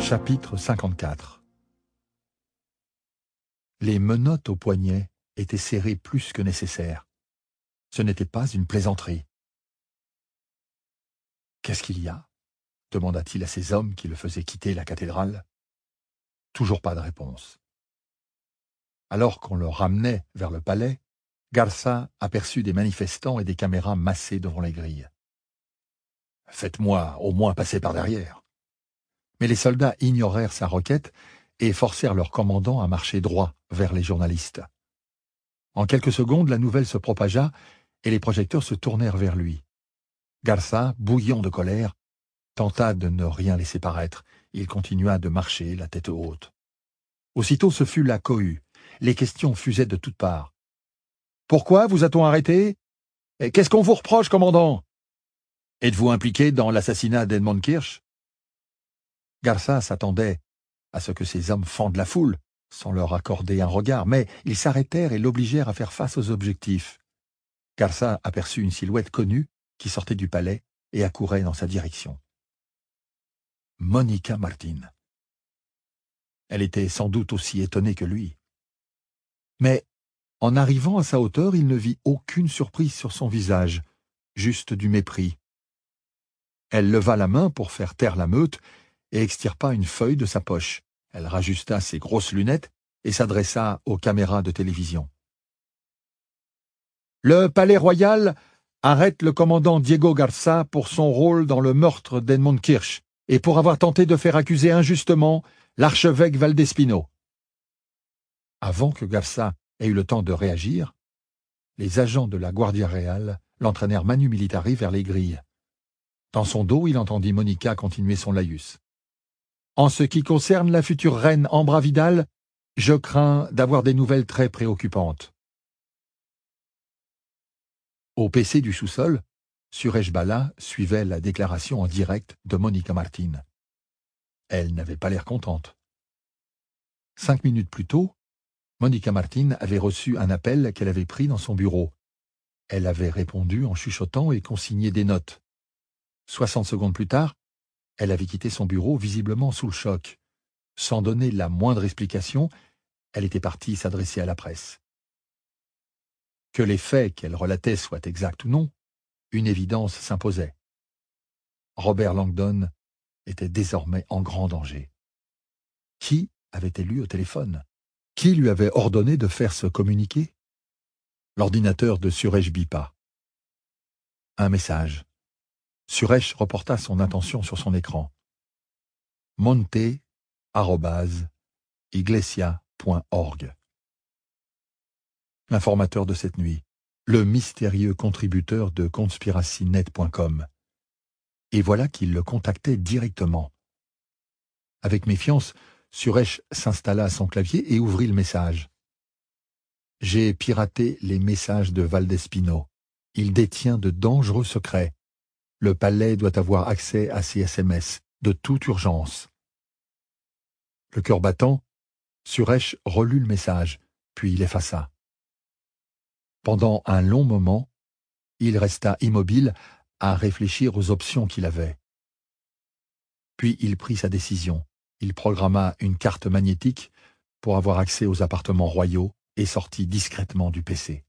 Chapitre 54. Les menottes aux poignets étaient serrées plus que nécessaire. Ce n'était pas une plaisanterie. « Qu'est-ce qu'il y a » demanda-t-il à ces hommes qui le faisaient quitter la cathédrale. Toujours pas de réponse. Alors qu'on le ramenait vers le palais, Garça aperçut des manifestants et des caméras massés devant les grilles. « Faites-moi au moins passer par derrière. » Mais les soldats ignorèrent sa requête et forcèrent leur commandant à marcher droit vers les journalistes. En quelques secondes, la nouvelle se propagea et les projecteurs se tournèrent vers lui. Garça, bouillant de colère, tenta de ne rien laisser paraître. Il continua de marcher, la tête haute. Aussitôt, ce fut la cohue. Les questions fusaient de toutes parts. « Pourquoi vous a-t-on arrêté ? Qu'est-ce qu'on vous reproche, commandant ? Êtes-vous impliqué dans l'assassinat d'Edmund Kirsch ?» Garça s'attendait à ce que ces hommes fendent la foule, sans leur accorder un regard, mais ils s'arrêtèrent et l'obligèrent à faire face aux objectifs. Garça aperçut une silhouette connue qui sortait du palais et accourait dans sa direction. Monica Martin. Elle était sans doute aussi étonnée que lui. Mais, en arrivant à sa hauteur, il ne vit aucune surprise sur son visage, juste du mépris. Elle leva la main pour faire taire la meute et extirpa une feuille de sa poche. Elle rajusta ses grosses lunettes et s'adressa aux caméras de télévision. « Le Palais Royal arrête le commandant Diego Garça pour son rôle dans le meurtre d'Edmund Kirsch et pour avoir tenté de faire accuser injustement l'archevêque Valdespino. » Avant que Garça ait eu le temps de réagir, les agents de la Guardia Real l'entraînèrent manu militari vers les grilles. Dans son dos, il entendit Monica continuer son laïus. « En ce qui concerne la future reine Ambra Vidal, je crains d'avoir des nouvelles très préoccupantes. » Au PC du sous-sol, Suresh Bala suivait la déclaration en direct de Monica Martin. Elle n'avait pas l'air contente. 5 minutes plus tôt, Monica Martin avait reçu un appel qu'elle avait pris dans son bureau. Elle avait répondu en chuchotant et consigné des notes. 60 secondes plus tard, elle avait quitté son bureau visiblement sous le choc. Sans donner la moindre explication, elle était partie s'adresser à la presse. Que les faits qu'elle relatait soient exacts ou non, une évidence s'imposait. Robert Langdon était désormais en grand danger. Qui avait-elle eu au téléphone ? Qui lui avait ordonné de faire ce communiqué ? L'ordinateur de Suresh bipa. Un message. Suresh reporta son attention sur son écran. monte@iglesia.org. L'informateur de cette nuit, le mystérieux contributeur de conspiracynet.com. Et voilà qu'il le contactait directement. Avec méfiance, Suresh s'installa à son clavier et ouvrit le message. « J'ai piraté les messages de Valdespino. Il détient de dangereux secrets. Le palais doit avoir accès à ces SMS, de toute urgence. » Le cœur battant, Suresh relut le message, puis il effaça. Pendant un long moment, il resta immobile à réfléchir aux options qu'il avait. Puis il prit sa décision. Il programma une carte magnétique pour avoir accès aux appartements royaux et sortit discrètement du PC.